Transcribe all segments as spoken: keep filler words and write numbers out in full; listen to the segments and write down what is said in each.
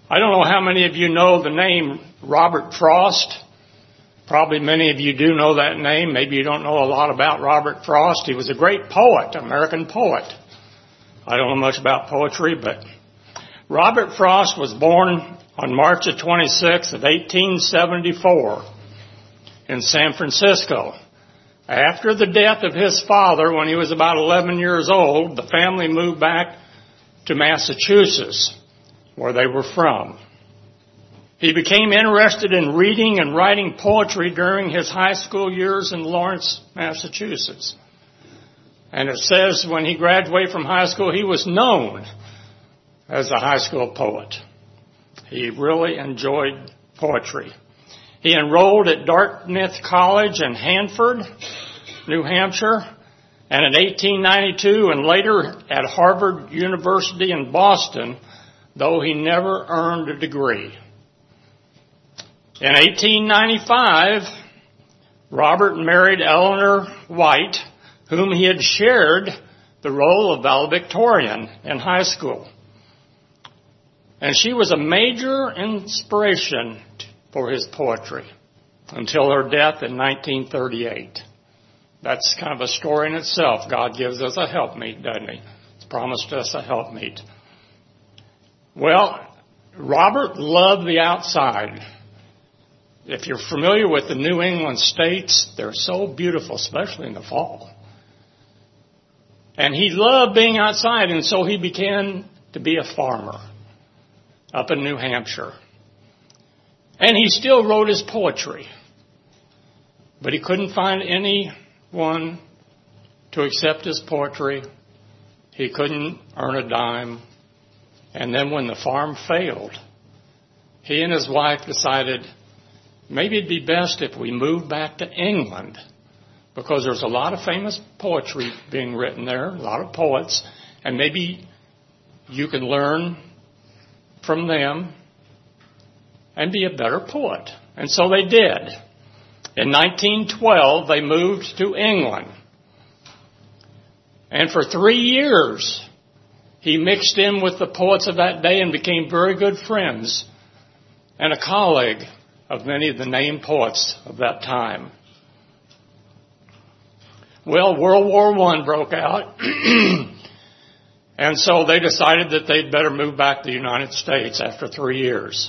I don't know how many of you know the name Robert Frost. Probably many of you do know that name. Maybe you don't know a lot about Robert Frost. He was a great poet, American poet. I don't know much about poetry, but Robert Frost was born on March the twenty-sixth of eighteen seventy-four in San Francisco. After the death of his father, when he was about eleven years old, the family moved back to Massachusetts, where they were from. He became interested in reading and writing poetry during his high school years in Lawrence, Massachusetts. And it says when he graduated from high school, he was known as a high school poet. He really enjoyed poetry. He enrolled at Dartmouth College in Hanford, New Hampshire, and in eighteen ninety-two and later at Harvard University in Boston, though he never earned a degree. In eighteen ninety-five, Robert married Eleanor White, whom he had shared the role of valedictorian in high school. And she was a major inspiration for his poetry until her death in nineteen thirty-eight. That's kind of a story in itself. God gives us a helpmeet, doesn't he? He's promised us a helpmeet. Well, Robert loved the outside. If you're familiar with the New England states, they're so beautiful, especially in the fall. And he loved being outside, and so he began to be a farmer up in New Hampshire. And he still wrote his poetry. But he couldn't find anyone to accept his poetry. He couldn't earn a dime. And then when the farm failed, he and his wife decided maybe it'd be best if we moved back to England, because there's a lot of famous poetry being written there, a lot of poets, and maybe you can learn from them and be a better poet. And so they did. In nineteen twelve, they moved to England. And for three years, he mixed in with the poets of that day and became very good friends and a colleague of many of the named poets of that time. Well, World War One broke out, and so they decided that they'd better move back to the United States after three years.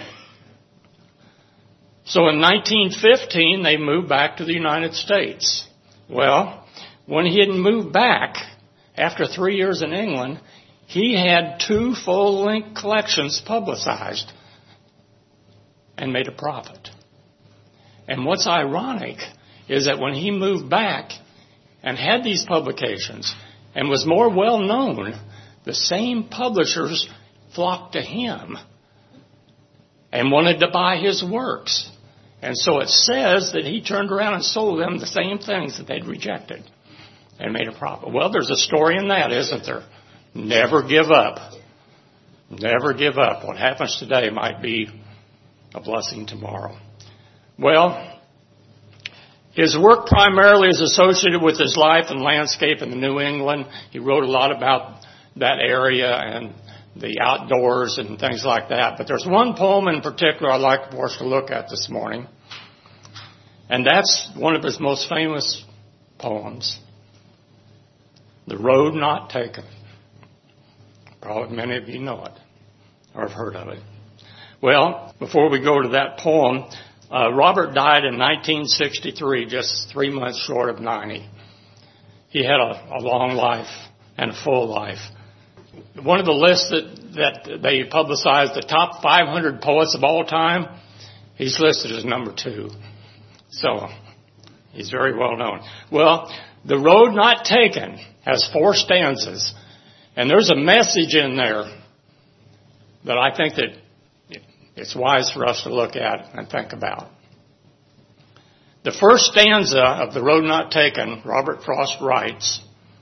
So in nineteen fifteen, they moved back to the United States. Well, when he had moved back after three years in England, he had two full-length collections publicized and made a profit. And what's ironic is that when he moved back and had these publications and was more well-known, the same publishers flocked to him and wanted to buy his works. And so it says that he turned around and sold them the same things that they'd rejected and made a profit. Well, there's a story in that, isn't there? Never give up. Never give up. What happens today might be a blessing tomorrow. Well, his work primarily is associated with his life and landscape in New England. He wrote a lot about that area and the outdoors and things like that. But there's one poem in particular I'd like for us to look at this morning. And that's one of his most famous poems, The Road Not Taken. Probably many of you know it or have heard of it. Well, before we go to that poem, uh, Robert died in nineteen sixty-three, just three months short of ninety. He had a, a long life and a full life. One of the lists that, that they publicized, the top five hundred poets of all time, he's listed as number two. So he's very well known. Well, The Road Not Taken has four stanzas. And there's a message in there that I think that it's wise for us to look at and think about. The first stanza of The Road Not Taken, Robert Frost writes,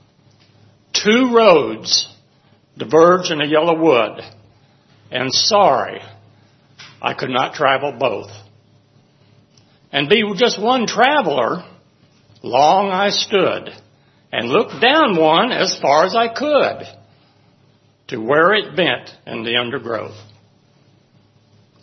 "Two roads diverge in a yellow wood, and sorry I could not travel both. And be just one traveler, long I stood, and looked down one as far as I could, to where it bent in the undergrowth."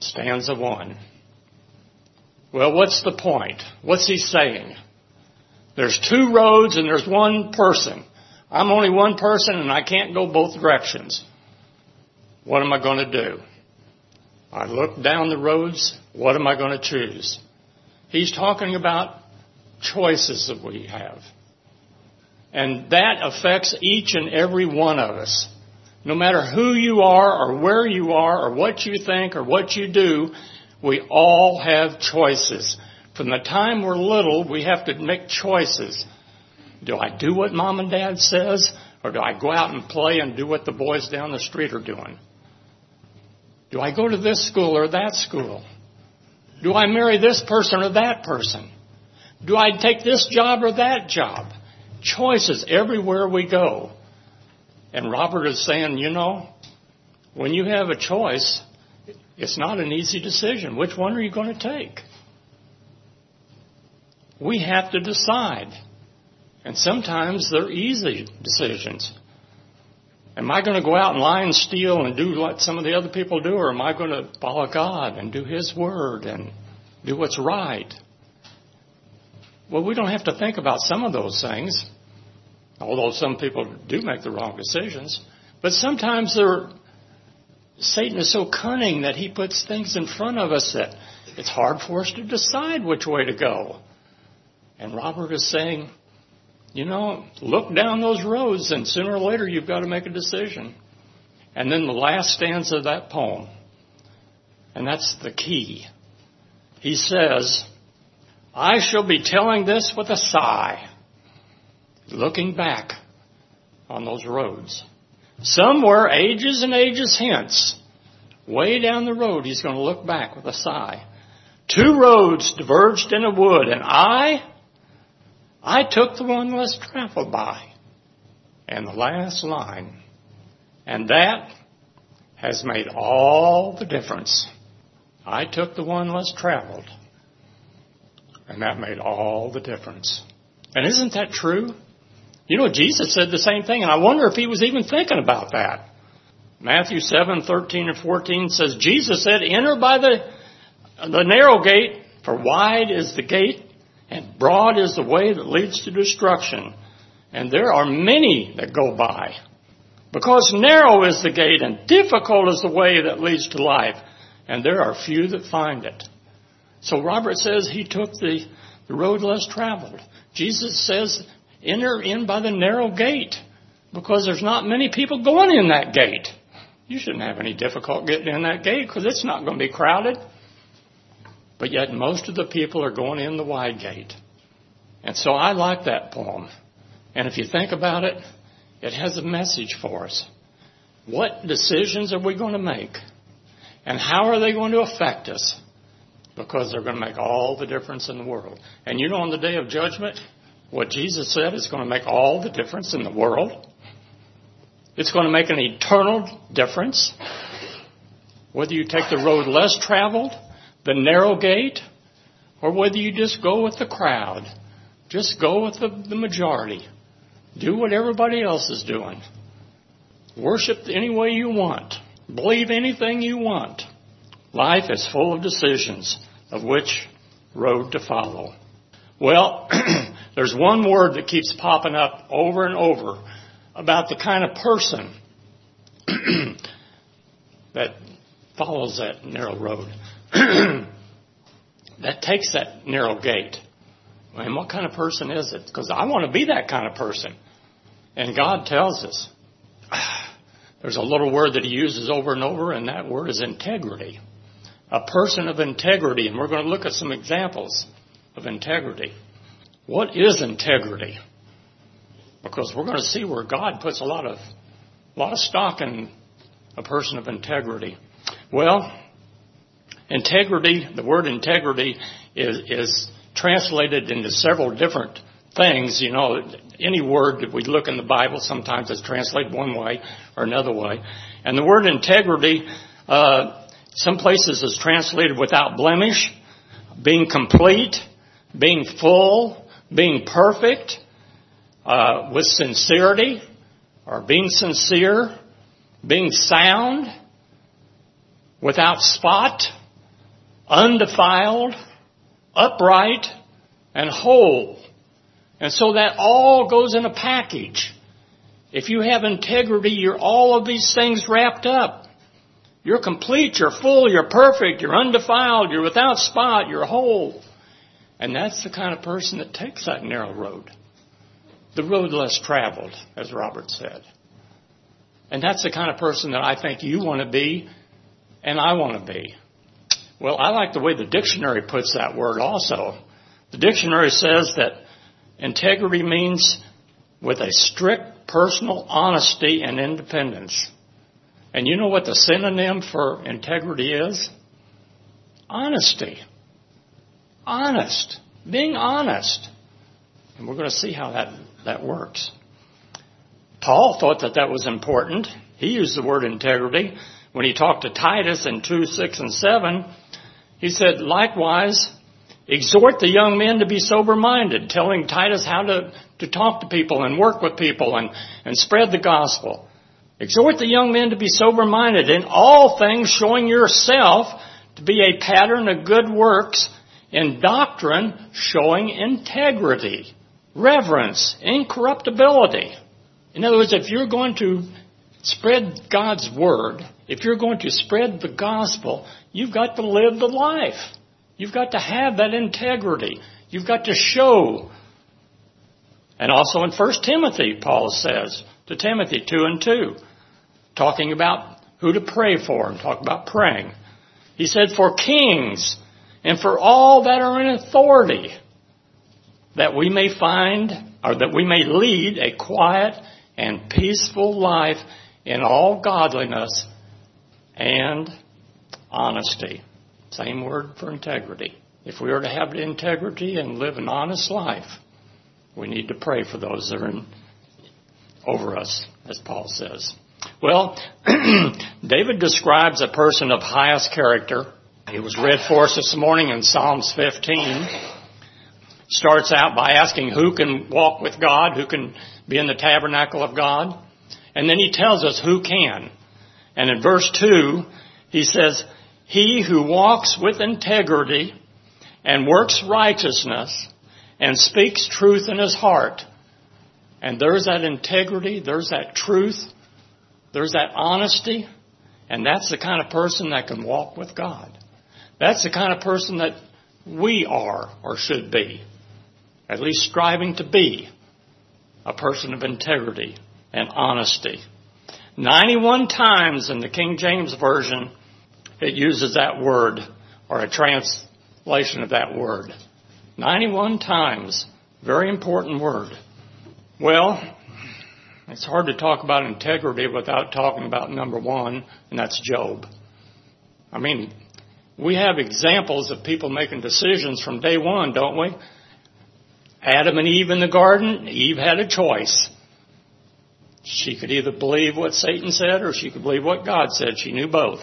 stanza one. Well, what's the point? What's he saying? There's two roads and there's one person. I'm only one person and I can't go both directions. What am I going to do? I look down the roads. What am I going to choose? He's talking about choices that we have. And that affects each and every one of us. No matter who you are or where you are or what you think or what you do, we all have choices. From the time we're little, we have to make choices. Do I do what mom and dad says, or do I go out and play and do what the boys down the street are doing? Do I go to this school or that school? Do I marry this person or that person? Do I take this job or that job? Choices everywhere we go. And Robert is saying, you know, when you have a choice, it's not an easy decision. Which one are you going to take? We have to decide. And sometimes they're easy decisions. Am I going to go out and lie and steal and do what some of the other people do, or am I going to follow God and do His Word and do what's right? Well, we don't have to think about some of those things, although some people do make the wrong decisions. But sometimes they're, Satan is so cunning that he puts things in front of us that it's hard for us to decide which way to go. And Robert is saying, you know, look down those roads and sooner or later you've got to make a decision. And then the last stanza of that poem, and that's the key. He says, I shall be telling this with a sigh, looking back on those roads. Somewhere ages and ages hence, way down the road, he's going to look back with a sigh. Two roads diverged in a wood, and I, I took the one less traveled by. And the last line, and that has made all the difference. I took the one less traveled, and that made all the difference. And isn't that true? You know, Jesus said the same thing, and I wonder if he was even thinking about that. Matthew seven, thirteen and fourteen says, Jesus said, enter by the, the narrow gate, for wide is the gate, and broad is the way that leads to destruction. And there are many that go by. Because narrow is the gate, and difficult is the way that leads to life. And there are few that find it. So Robert says he took the, the road less traveled. Jesus says, enter in by the narrow gate, because there's not many people going in that gate. You shouldn't have any difficulty getting in that gate, because it's not going to be crowded. But yet most of the people are going in the wide gate. And so I like that poem. And if you think about it, it has a message for us. What decisions are we going to make? And how are they going to affect us? Because they're going to make all the difference in the world. And you know, on the day of judgment, what Jesus said is going to make all the difference in the world. It's going to make an eternal difference. Whether you take the road less traveled, the narrow gate, or whether you just go with the crowd. Just go with the, the majority. Do what everybody else is doing. Worship any way you want. Believe anything you want. Life is full of decisions of which road to follow. Well, there's one word that keeps popping up over and over about the kind of person that follows that narrow road, that takes that narrow gate. And what kind of person is it? Because I want to be that kind of person. And God tells us. There's a little word that he uses over and over, and that word is integrity. A person of integrity. And we're going to look at some examples of integrity. What is integrity? Because we're going to see where God puts a lot of, a lot of stock in a person of integrity. Well, integrity, the word integrity is, is translated into several different things. You know, any word that we look in the Bible, sometimes it's translated one way or another way. And the word integrity, uh, some places is translated without blemish, being complete, being full, being perfect, uh, with sincerity, or being sincere, being sound, without spot, undefiled, upright, and whole. And so that all goes in a package. If you have integrity, you're all of these things wrapped up. You're complete, you're full, you're perfect, you're undefiled, you're without spot, you're whole. And that's the kind of person that takes that narrow road. The road less traveled, as Robert said. And that's the kind of person that I think you want to be and I want to be. Well, I like the way the dictionary puts that word also. The dictionary says that integrity means with a strict personal honesty and independence. And you know what the synonym for integrity is? Honesty. Honest. Being honest. And we're going to see how that, that works. Paul thought that that was important. He used the word integrity. When he talked to Titus in two, six, and seven, he said, likewise, exhort the young men to be sober-minded, telling Titus how to, to talk to people and work with people and, and spread the gospel. Exhort the young men to be sober-minded in all things, showing yourself to be a pattern of good works, in doctrine, showing integrity, reverence, incorruptibility. In other words, if you're going to spread God's word, if you're going to spread the gospel, you've got to live the life. You've got to have that integrity. You've got to show. And also in First Timothy, Paul says to Timothy two and two, talking about who to pray for and talk about praying. He said, for kings and for all that are in authority, that we may find, or that we may lead a quiet and peaceful life in all godliness and honesty. Same word for integrity. If we are to have integrity and live an honest life, we need to pray for those that are in, over us, as Paul says. Well, David describes a person of highest character. It was read for us this morning in Psalms fifteen. Starts out by asking who can walk with God, who can be in the tabernacle of God. And then he tells us who can. And in verse two, he says, he who walks with integrity and works righteousness and speaks truth in his heart. And there's that integrity, there's that truth, there's that honesty, and that's the kind of person that can walk with God. That's the kind of person that we are or should be, at least striving to be a person of integrity and honesty. ninety-one times in the King James Version, it uses that word, or a translation of that word. ninety-one times. Very important word. Well, it's hard to talk about integrity without talking about number one, and that's Job. I mean, we have examples of people making decisions from day one, don't we? Adam and Eve in the garden, Eve had a choice. She could either believe what Satan said or she could believe what God said. She knew both.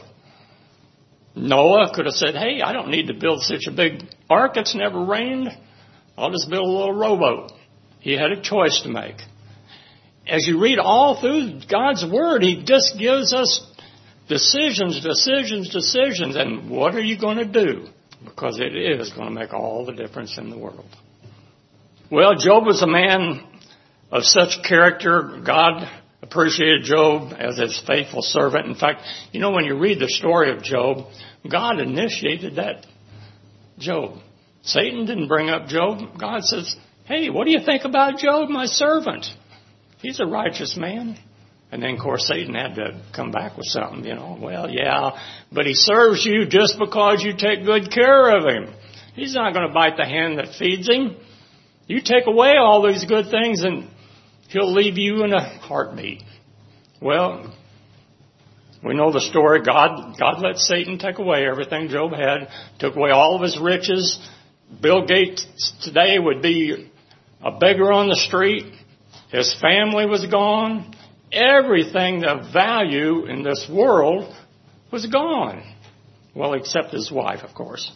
Noah could have said, hey, I don't need to build such a big ark. It's never rained. I'll just build a little rowboat. He had a choice to make. As you read all through God's Word, He just gives us decisions, decisions, decisions. And what are you going to do? Because it is going to make all the difference in the world. Well, Job was a man of such character. God appreciated Job as his faithful servant. In fact, you know, when you read the story of Job, God initiated that Job. Satan didn't bring up Job. God says, hey, what do you think about Job, my servant? He's a righteous man. And then, of course, Satan had to come back with something, you know. Well, yeah, but he serves you just because you take good care of him. He's not going to bite the hand that feeds him. You take away all these good things and he'll leave you in a heartbeat. Well, we know the story. God, God let Satan take away everything Job had, took away all of his riches. Bill Gates today would be a beggar on the street. His family was gone. Everything of value in this world was gone. Well, except his wife, of course.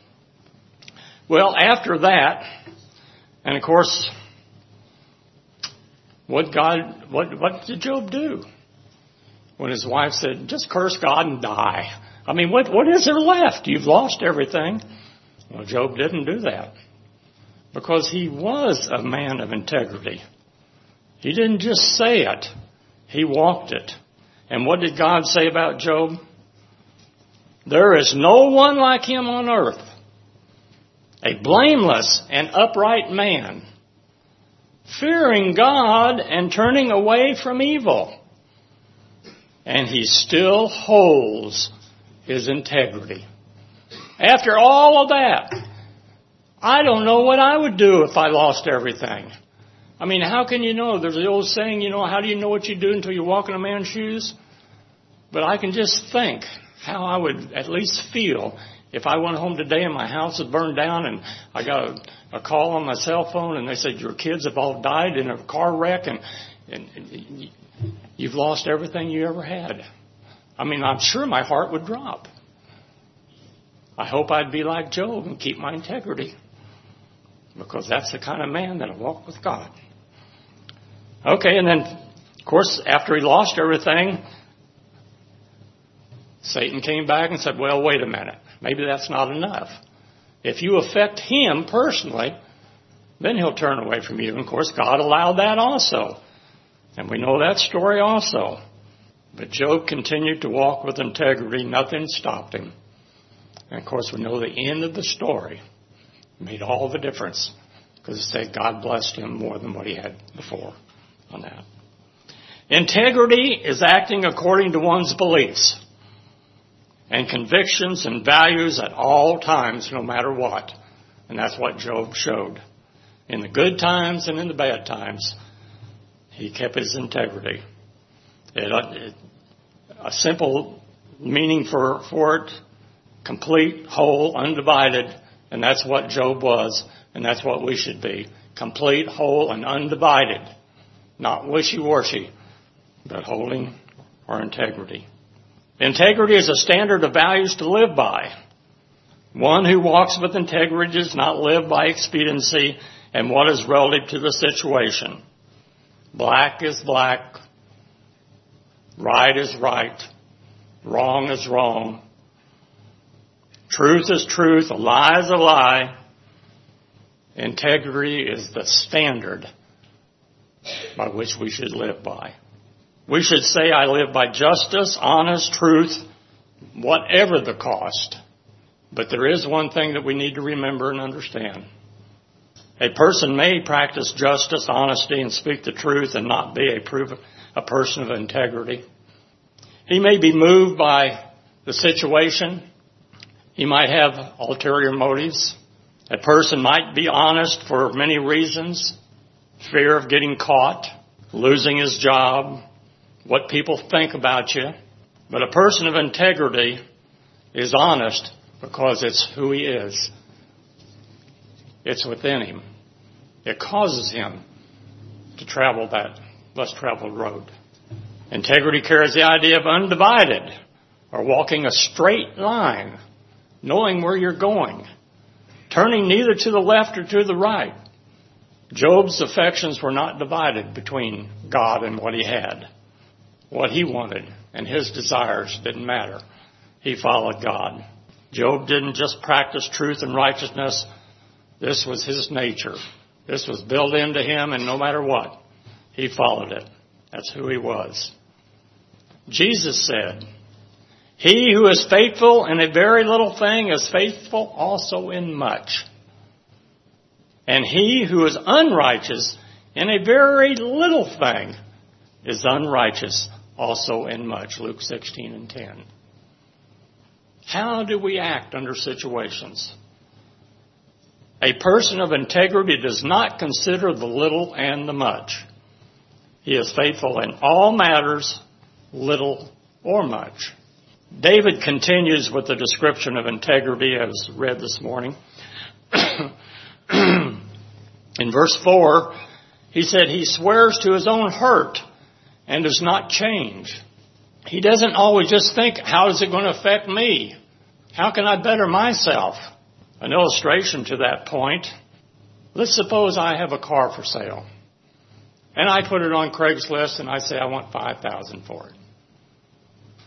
Well, after that, and of course, what God, what, what did Job do? When his wife said, just curse God and die. I mean, what, what is there left? You've lost everything. Well, Job didn't do that because he was a man of integrity. He didn't just say it. He walked it. And what did God say about Job? There is no one like him on earth, a blameless and upright man, fearing God and turning away from evil. And he still holds his integrity. After all of that, I don't know what I would do if I lost everything. I mean, how can you know? There's the old saying, you know, how do you know what you do until you walk in a man's shoes? But I can just think how I would at least feel if I went home today and my house had burned down and I got a, a call on my cell phone and they said, your kids have all died in a car wreck and, and, and you've lost everything you ever had. I mean, I'm sure my heart would drop. I hope I'd be like Job and keep my integrity, because that's the kind of man that'll walk with God. Okay, and then, of course, after he lost everything, Satan came back and said, well, wait a minute. Maybe that's not enough. If you affect him personally, then he'll turn away from you. And, of course, God allowed that also. And we know that story also. But Job continued to walk with integrity. Nothing stopped him. And, of course, we know the end of the story made all the difference, because it said God blessed him more than what he had before on that. Integrity is acting according to one's beliefs and convictions and values at all times, no matter what. And that's what Job showed. In the good times and in the bad times, he kept his integrity. It, it, a simple meaning for, for it, complete, whole, undivided. And that's what Job was, and that's what we should be. Complete, whole, and undivided. Not wishy-washy, but holding our integrity. Integrity is a standard of values to live by. One who walks with integrity does not live by expediency and what is relative to the situation. Black is black. Right is right. Wrong is wrong. Truth is truth. A lie is a lie. Integrity is the standard by which we should live by. We should say, I live by justice, honest, truth, whatever the cost. But there is one thing that we need to remember and understand. A person may practice justice, honesty, and speak the truth and not be a, proof, a person of integrity. He may be moved by the situation. He might have ulterior motives. A person might be honest for many reasons. Fear of getting caught, losing his job, what people think about you. But a person of integrity is honest because it's who he is. It's within him. It causes him to travel that less traveled road. Integrity carries the idea of undivided, or walking a straight line, knowing where you're going, turning neither to the left or to the right. Job's affections were not divided between God and what he had. What he wanted and his desires didn't matter. He followed God. Job didn't just practice truth and righteousness. This was his nature. This was built into him, and no matter what, he followed it. That's who he was. Jesus said, he who is faithful in a very little thing is faithful also in much. And he who is unrighteous in a very little thing is unrighteous also in much. Luke sixteen and ten. How do we act under situations? A person of integrity does not consider the little and the much. He is faithful in all matters, little or much. David continues with the description of integrity as read this morning. In verse four, he said he swears to his own hurt and does not change. He doesn't always just think, how is it going to affect me? How can I better myself? An illustration to that point. Let's suppose I have a car for sale. And I put it on Craigslist and I say I want five thousand dollars for it.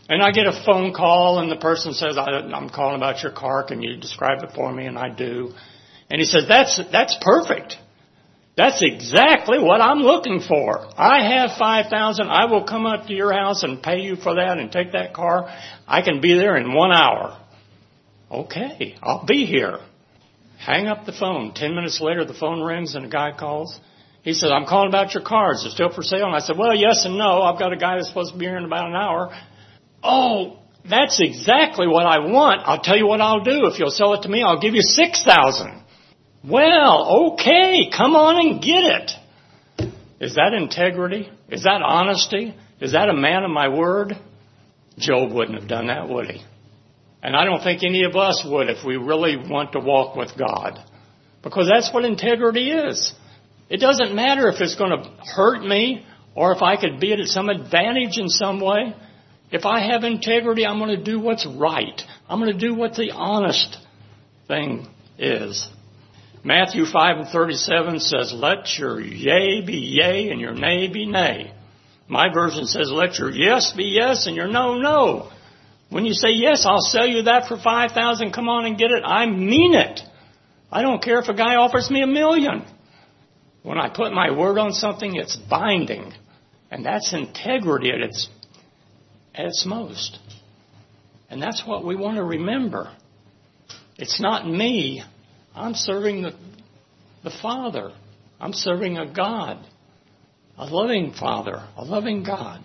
And I get a phone call and the person says, I'm calling about your car. Can you describe it for me? And I do. And he says, that's, that's perfect. That's exactly what I'm looking for. I have five thousand dollars. I will come up to your house and pay you for that and take that car. I can be there in one hour. Okay, I'll be here. Hang up the phone. Ten minutes later, the phone rings and a guy calls. He said, I'm calling about your car. Is it still for sale? And I said, well, yes and no. I've got a guy that's supposed to be here in about an hour. Oh, that's exactly what I want. I'll tell you what I'll do. If you'll sell it to me, I'll give you six thousand dollars. Well, okay, come on and get it. Is that integrity? Is that honesty? Is that a man of my word? Job wouldn't have done that, would he? And I don't think any of us would if we really want to walk with God. Because that's what integrity is. It doesn't matter if it's going to hurt me or if I could be at some advantage in some way. If I have integrity, I'm going to do what's right. I'm going to do what the honest thing is. Matthew five and thirty-seven says, let your yea be yea and your nay be nay. My version says, let your yes be yes and your no, no. When you say, yes, I'll sell you that for five thousand dollars, come on and get it, I mean it. I don't care if a guy offers me a million. When I put my word on something, it's binding. And that's integrity at its, at its most. And that's what we want to remember. It's not me. I'm serving the, the Father. I'm serving a God, a loving Father, a loving God.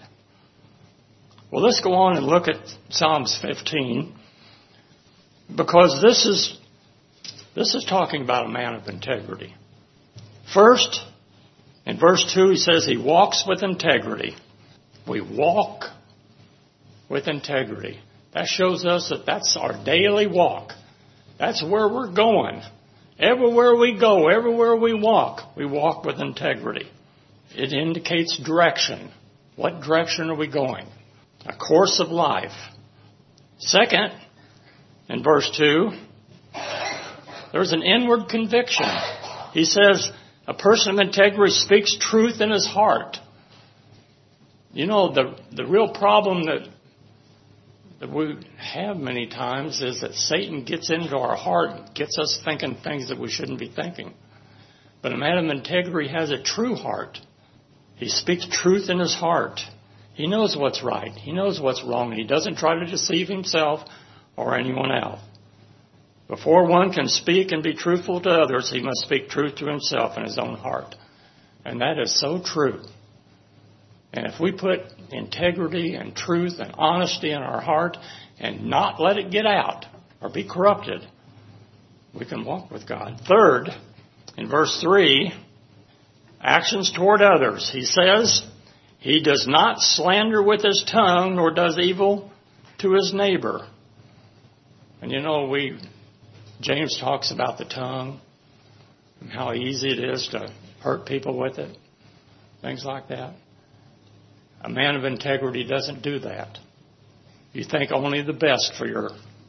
Well, let's go on and look at Psalms fifteen, because this is this is talking about a man of integrity. First, in verse two, he says he walks with integrity. We walk with integrity. That shows us that that's our daily walk. That's where we're going. Everywhere we go, everywhere we walk, we walk with integrity. It indicates direction. What direction are we going? A course of life. Second, in verse two, there's an inward conviction. He says, a person of integrity speaks truth in his heart. You know, the, the real problem that, that we have many times is that Satan gets into our heart and gets us thinking things that we shouldn't be thinking. But a man of integrity has a true heart. He speaks truth in his heart. He knows what's right. He knows what's wrong. And he doesn't try to deceive himself or anyone else. Before one can speak and be truthful to others, he must speak truth to himself in his own heart. And that is so true. And if we put integrity and truth and honesty in our heart and not let it get out or be corrupted, we can walk with God. Third, in verse three, actions toward others. He says, he does not slander with his tongue, nor does evil to his neighbor. And you know, we, James talks about the tongue and how easy it is to hurt people with it. Things like that. A man of integrity doesn't do that. You think only the best for your,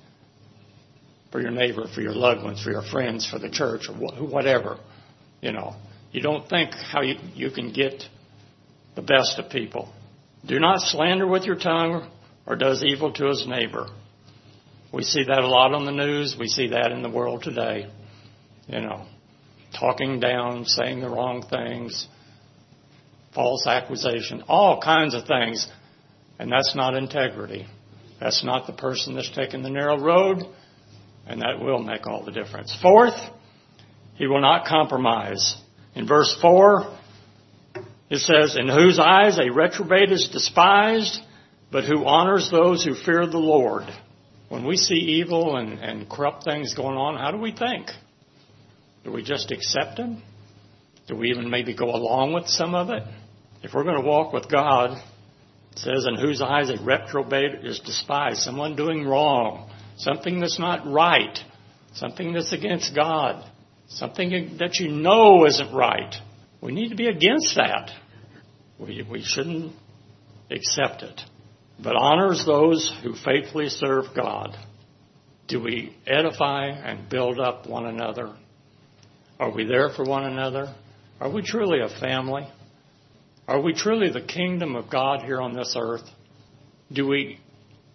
for your neighbor, for your loved ones, for your friends, for the church, or whatever. You know, you don't think how you, you can get the best of people. Do not slander with your tongue, or does evil to his neighbor. We see that a lot on the news. We see that in the world today. You know, talking down, saying the wrong things, false accusation, all kinds of things. And that's not integrity. That's not the person that's taking the narrow road. And that will make all the difference. Fourth, he will not compromise. In verse four, it says, in whose eyes a reprobate is despised, but who honors those who fear the Lord. When we see evil and, and corrupt things going on, how do we think? Do we just accept them? Do we even maybe go along with some of it? If we're going to walk with God, it says, in whose eyes a reprobate is despised. Someone doing wrong. Something that's not right. Something that's against God. Something that you know isn't right. We need to be against that. We, we shouldn't accept it. But honors those who faithfully serve God. Do we edify and build up one another? Are we there for one another? Are we truly a family? Are we truly the kingdom of God here on this earth? Do we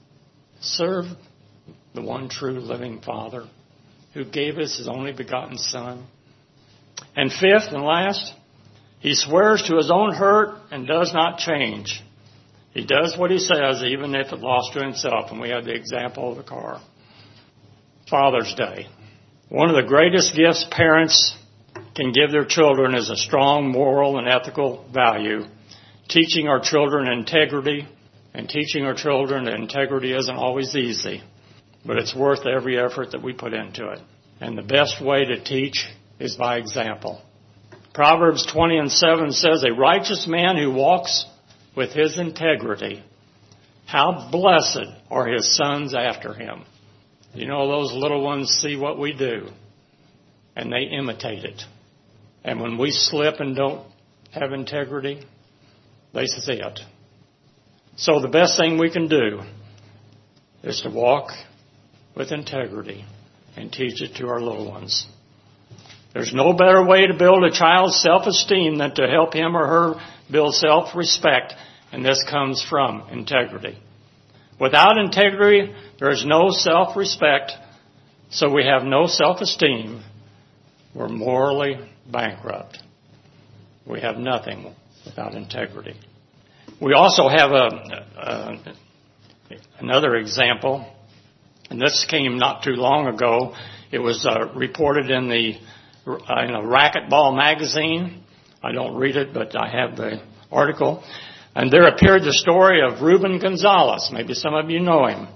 serve the one true living Father who gave us his only begotten Son. And fifth and last, he swears to his own hurt and does not change. He does what he says, even if it lost to himself. And we have the example of the car. Father's Day. One of the greatest gifts parents can give their children is a strong moral and ethical value. Teaching our children integrity, and teaching our children that integrity isn't always easy, but it's worth every effort that we put into it. And the best way to teach is by example. Proverbs twenty and seven says, a righteous man who walks with his integrity, how blessed are his sons after him. You know, those little ones see what we do, and they imitate it. And when we slip and don't have integrity, they see it. So the best thing we can do is to walk with integrity and teach it to our little ones. There's no better way to build a child's self-esteem than to help him or her build self-respect, and this comes from integrity. Without integrity, there is no self-respect, so we have no self-esteem. We're morally bankrupt. We have nothing without integrity. We also have a, a another example, and this came not too long ago. It was uh, reported in the uh, in a racquetball magazine. I don't read it, but I have the article. And there appeared the story of Ruben Gonzalez. Maybe some of you know him.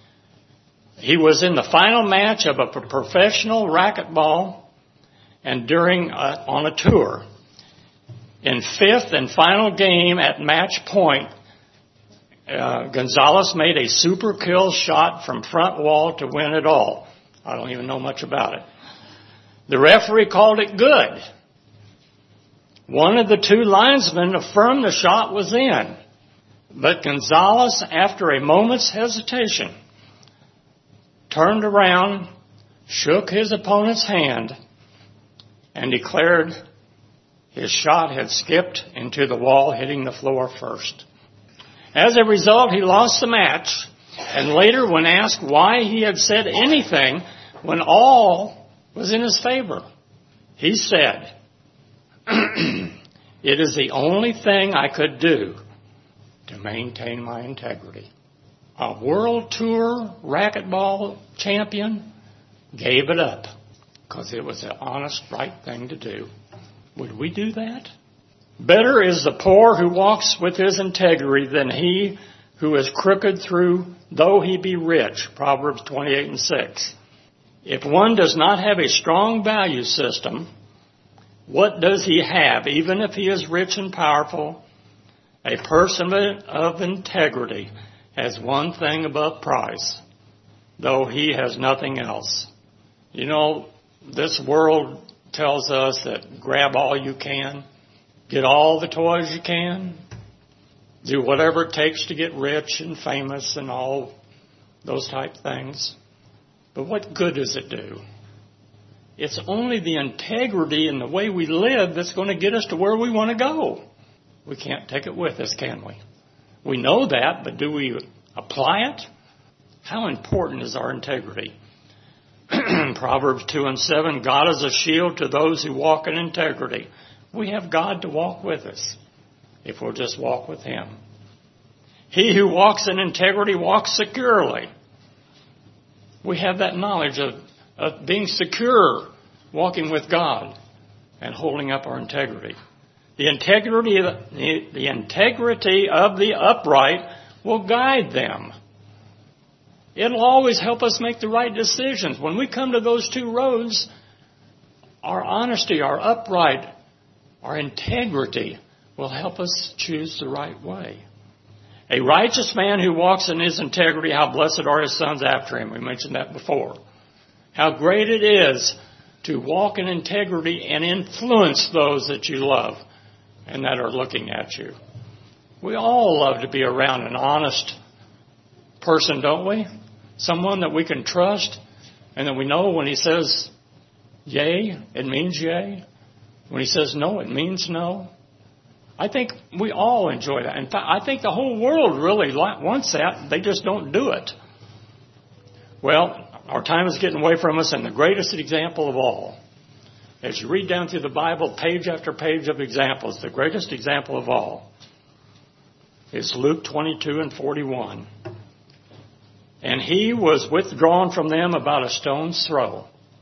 He was in the final match of a professional racquetball, and during uh, on a tour. In fifth and final game at match point, uh, Gonzalez made a super kill shot from front wall to win it all. I don't even know much about it. The referee called it good. One of the two linesmen affirmed the shot was in. But Gonzalez, after a moment's hesitation, turned around, shook his opponent's hand, and declared his shot had skipped into the wall, hitting the floor first. As a result, he lost the match, and later, when asked why he had said anything when all was in his favor, he said, it is the only thing I could do to maintain my integrity. A world tour racquetball champion gave it up because it was the honest, right thing to do. Would we do that? Better is the poor who walks with his integrity than he who is crooked through, though he be rich. Proverbs twenty-eight and six. If one does not have a strong value system, what does he have, even if he is rich and powerful? A person of integrity has one thing above price, though he has nothing else. You know, this world tells us that grab all you can, get all the toys you can, do whatever it takes to get rich and famous and all those type things. But what good does it do? It's only the integrity and the way we live that's going to get us to where we want to go. We can't take it with us, can we? We know that, but do we apply it? How important is our integrity? Proverbs two and seven, God is a shield to those who walk in integrity. We have God to walk with us if we'll just walk with him. He who walks in integrity walks securely. We have that knowledge of, of being secure, walking with God and holding up our integrity. The integrity of the, the integrity of the upright will guide them. It'll always help us make the right decisions. When we come to those two roads, our honesty, our upright, our integrity will help us choose the right way. A righteous man who walks in his integrity, how blessed are his sons after him. We mentioned that before. How great it is to walk in integrity and influence those that you love and that are looking at you. We all love to be around an honest person, don't we? Someone that we can trust and that we know when he says yay, it means yay. When he says no, it means no. I think we all enjoy that. In fact, I think the whole world really wants that. They just don't do it. Well, our time is getting away from us, and the greatest example of all, as you read down through the Bible, page after page of examples, the greatest example of all is Luke twenty-two and forty-one. And he was withdrawn from them about a stone's throw.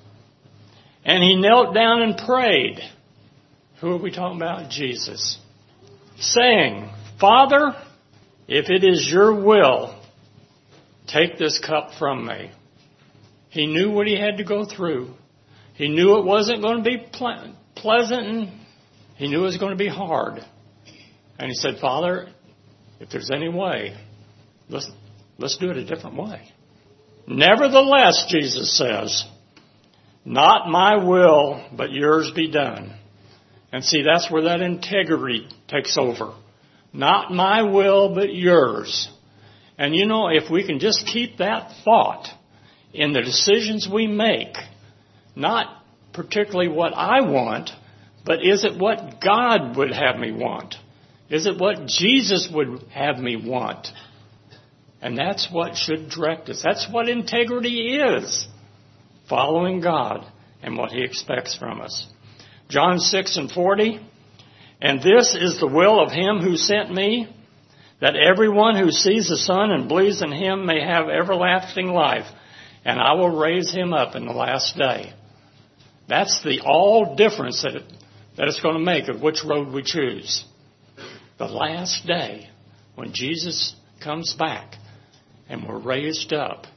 And he knelt down and prayed. Who are we talking about? Jesus. Saying, Father, if it is your will, take this cup from me. He knew what he had to go through. He knew it wasn't going to be ple- pleasant, and he knew it was going to be hard. And he said, Father, if there's any way, let's, let's do it a different way. Nevertheless, Jesus says, not my will, but yours be done. And see, that's where that integrity takes over. Not my will, but yours. And you know, if we can just keep that thought in the decisions we make, not particularly what I want, but is it what God would have me want? Is it what Jesus would have me want? And that's what should direct us. That's what integrity is. Following God and what He expects from us. John six and forty. And this is the will of Him who sent me, that everyone who sees the Son and believes in Him may have everlasting life, and I will raise him up in the last day. That's the all difference that, it, that it's going to make of which road we choose. The last day, when Jesus comes back and we're raised up,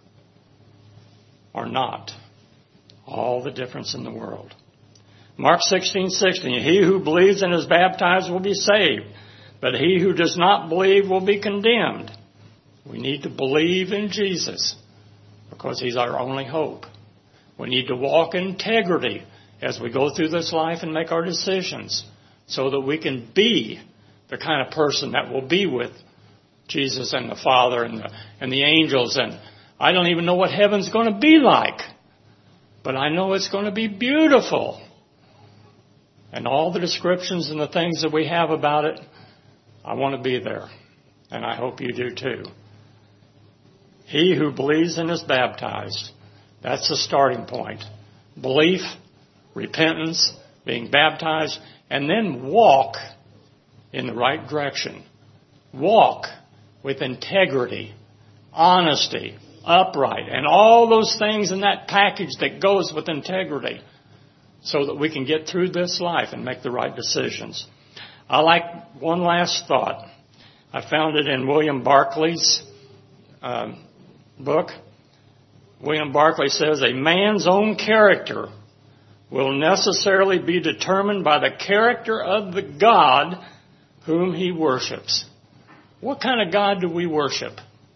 or not, all the difference in the world. Mark sixteen sixteen, he who believes and is baptized will be saved, but he who does not believe will be condemned. We need to believe in Jesus because He's our only hope. We need to walk in integrity as we go through this life and make our decisions so that we can be the kind of person that will be with Jesus and the Father and the, and the angels. And I don't even know what heaven's going to be like, but I know it's going to be beautiful. And all the descriptions and the things that we have about it, I want to be there. And I hope you do too. He who believes and is baptized, that's the starting point. Belief, repentance, being baptized, and then walk in the right direction. Walk with integrity, honesty, upright, and all those things in that package that goes with integrity so that we can get through this life and make the right decisions. I like one last thought. I found it in William Barclay's um, book. William Barclay says, a man's own character will necessarily be determined by the character of the God whom he worships. What kind of God do we worship?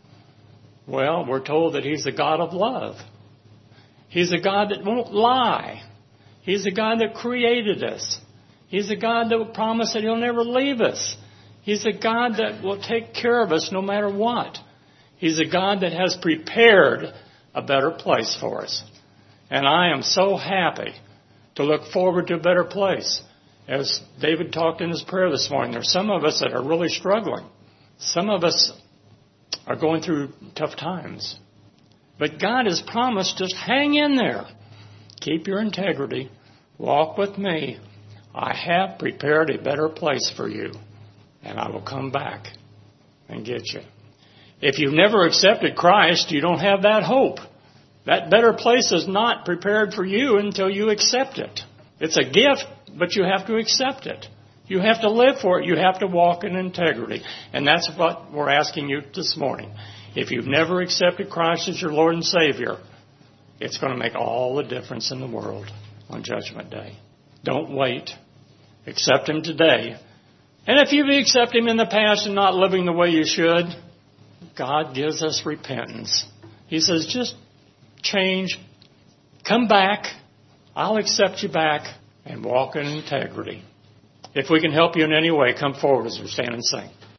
Well, we're told that He's the God of love. He's a God that won't lie. He's a God that created us. He's a God that will promise that He'll never leave us. He's a God that will take care of us no matter what. He's a God that has prepared a better place for us. And I am so happy to look forward to a better place. As David talked in his prayer this morning, there's some of us that are really struggling. Some of us are going through tough times. But God has promised us, hang in there. Keep your integrity. Walk with me. I have prepared a better place for you. And I will come back and get you. If you've never accepted Christ, you don't have that hope. That better place is not prepared for you until you accept it. It's a gift, but you have to accept it. You have to live for it. You have to walk in integrity. And that's what we're asking you this morning. If you've never accepted Christ as your Lord and Savior, it's going to make all the difference in the world on Judgment Day. Don't wait. Accept Him today. And if you've accepted Him in the past and not living the way you should, God gives us repentance. He says, just change, come back, I'll accept you back, and walk in integrity. If we can help you in any way, come forward as we stand and sing.